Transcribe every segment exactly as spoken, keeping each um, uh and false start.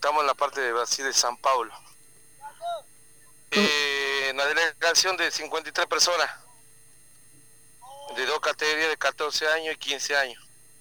estamos en la parte de Brasil de San Paulo. Eh, una delegación de cincuenta y tres personas, de dos categorías de catorce años y quince años.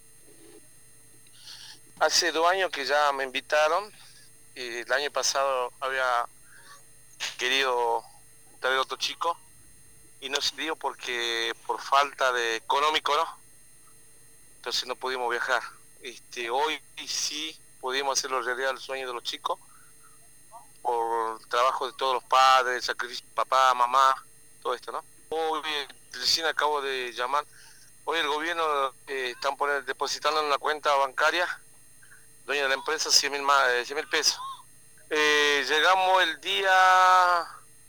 Hace dos años que ya me invitaron, y el año pasado había querido traer otro chico, y no se dio porque por falta de económico, ¿no? Entonces no pudimos viajar. Este, hoy sí pudimos hacerlo realidad el sueño de los chicos, por el trabajo de todos los padres, el sacrificio de papá, mamá, todo esto, ¿no? Hoy recién acabo de llamar, hoy el gobierno eh, están poniendo, depositando en una cuenta bancaria, dueña de la empresa, cien mil pesos. Eh, llegamos el día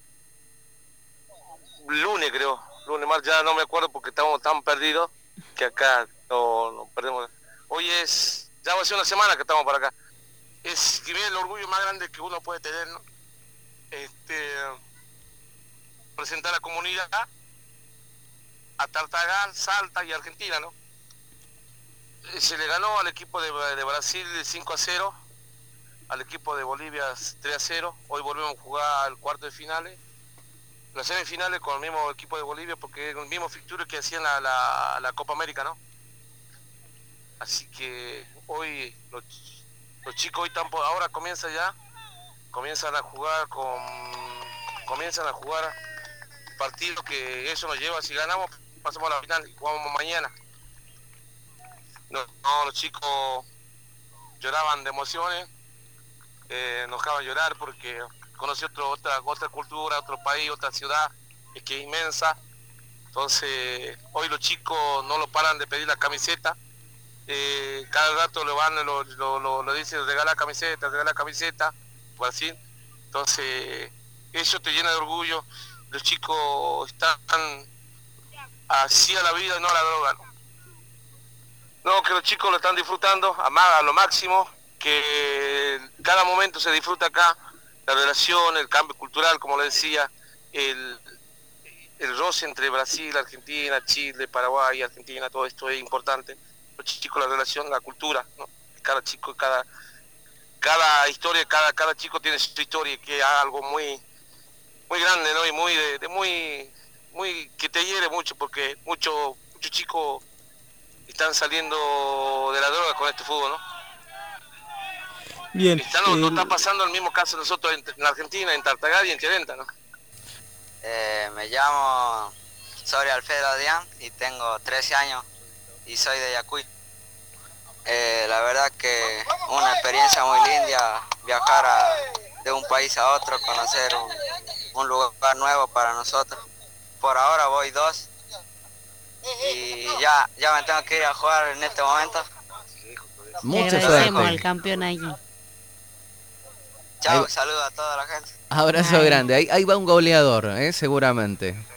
lunes, creo, lunes más, ya no me acuerdo porque estamos tan perdidos que acá no, no perdemos. Hoy es, ya va a ser una semana que estamos por acá. Es que el orgullo más grande que uno puede tener, ¿no? Este, presentar a la comunidad, a Tartagal, Salta y Argentina, ¿no? Se le ganó al equipo de, de Brasil de cinco a cero, al equipo de Bolivia tres a cero. Hoy volvemos a jugar el cuarto de finales, las semifinales con el mismo equipo de Bolivia, porque es el mismo fixture que hacían la, la, la Copa América, ¿no? Así que hoy los, los chicos hoy están por, ahora comienza ya, comienzan a jugar con, comienzan a jugar partidos que eso nos lleva, si ganamos pasamos a la final y jugamos mañana. No, no, los chicos lloraban de emociones, eh, nos dejaban llorar porque conocí otro, otra, otra cultura, otro país, otra ciudad, es que es inmensa. Entonces hoy los chicos no lo paran de pedir la camiseta, eh, cada rato le van, lo, lo, lo, lo dicen, regala camiseta, regala camiseta, o así. Entonces eso te llena de orgullo. Los chicos están así a la vida y no a la droga, ¿no? No, que los chicos lo están disfrutando a, a lo máximo, que cada momento se disfruta acá, la relación, el cambio cultural, como le decía, el, el roce entre Brasil, Argentina, Chile, Paraguay, Argentina, todo esto es importante. Los chicos, la relación, la cultura, ¿no? Cada chico, cada, cada historia, cada, cada chico tiene su historia, que es algo muy, muy grande, ¿no? Y muy, de, de muy, muy, que te hiere mucho, porque muchos muchos chicos están saliendo de la droga con este fútbol, ¿no? Bien. Está, no, eh, no está pasando el mismo caso nosotros en, en Argentina, en Tartagal y en Chilenta, ¿no? Eh, me llamo Soria Alfredo Adrián y tengo trece años y soy de Yacuy. Eh, la verdad que una experiencia muy linda viajar a, de un país a otro, conocer un, un lugar nuevo para nosotros. Por ahora voy dos y ya, ya me tengo que ir a jugar en este momento. Mucha agradecemos suerte. al campeón allí. Chao, Ahí- saludo a toda la gente. Abrazo Ay. grande. Ahí, ahí va un goleador, ¿eh? Seguramente.